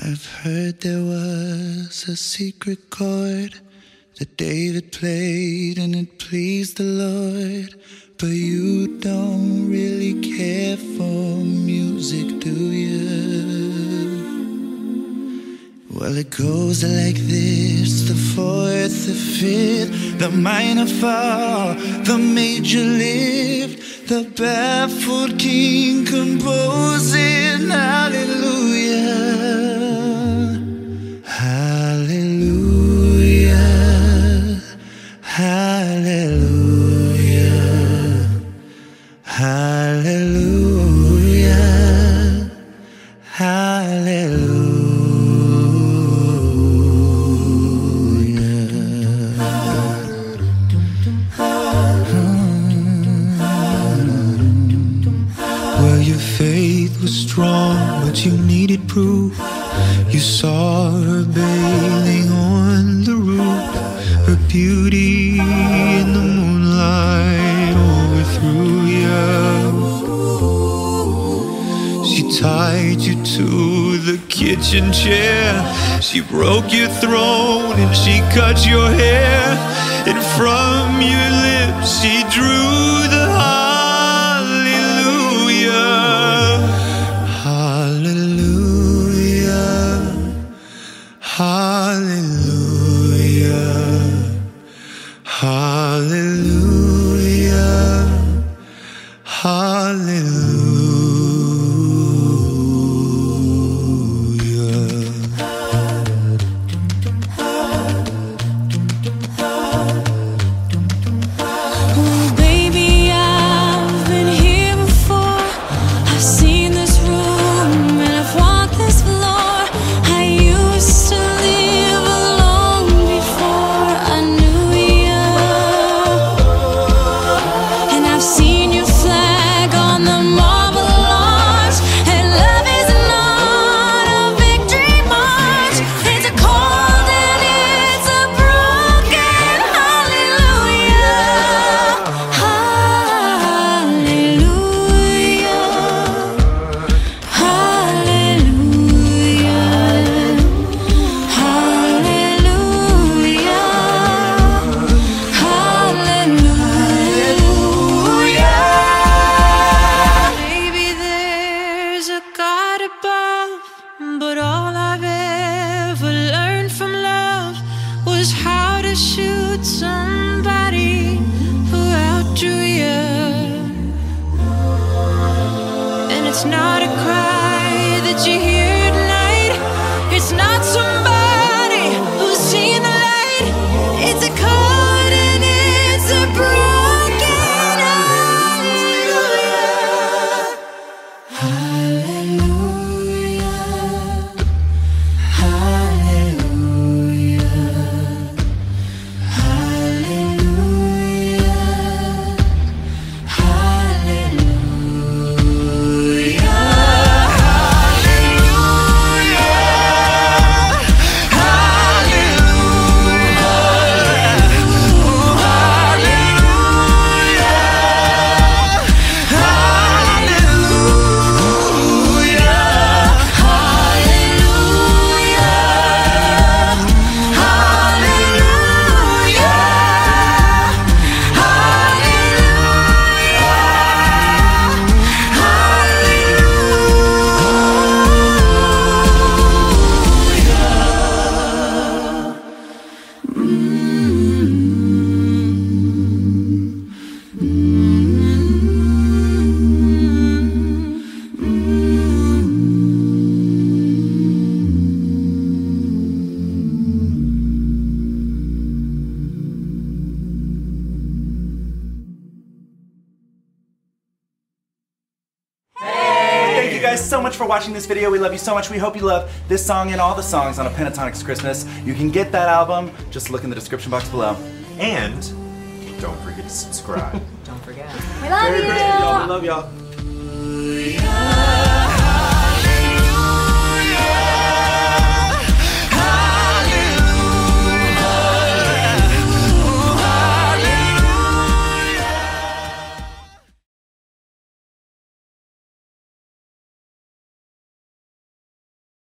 I've heard there was a secret chord that David played and it pleased the Lord. But you don't really care for music, do you? Well, it goes like this: the fourth, the fifth, the minor fall, the major lift, the baffled king composing hallelujah, hallelujah, hallelujah, hallelujah, hallelujah. Well, your faith was strong, but you needed proof. You saw her bathing on the roof, her beauty in the moonlight overthrew you. She tied you to the kitchen chair, she broke your throne and she cut your hair, and from your lips she drew the hallelujah, hallelujah, hallelujah. Oh, baby, I've been here before. I've seen this room and I've walked this floor. I used to live alone before I knew you, and I've seen your flag on the marble arch. And love is not a victory march, it's a cold and it's a broken hallelujah, hallelujah, hallelujah, hallelujah. Maybe there's a God above, but all I've ever learned from love was how to shoot somebody who outdrew you. And it's not a cry that you hear tonight, it's not somebody who's seen the light, it's a chord and it's a broken hallelujah, hallelujah, hallelujah, hallelujah, Thank you guys so much for watching this video. We love you so much. We hope you love this song and all the songs on A Pentatonics Christmas. You can get that album. Just look in the description box below. And don't forget to subscribe. Don't forget. We love you. We love y'all.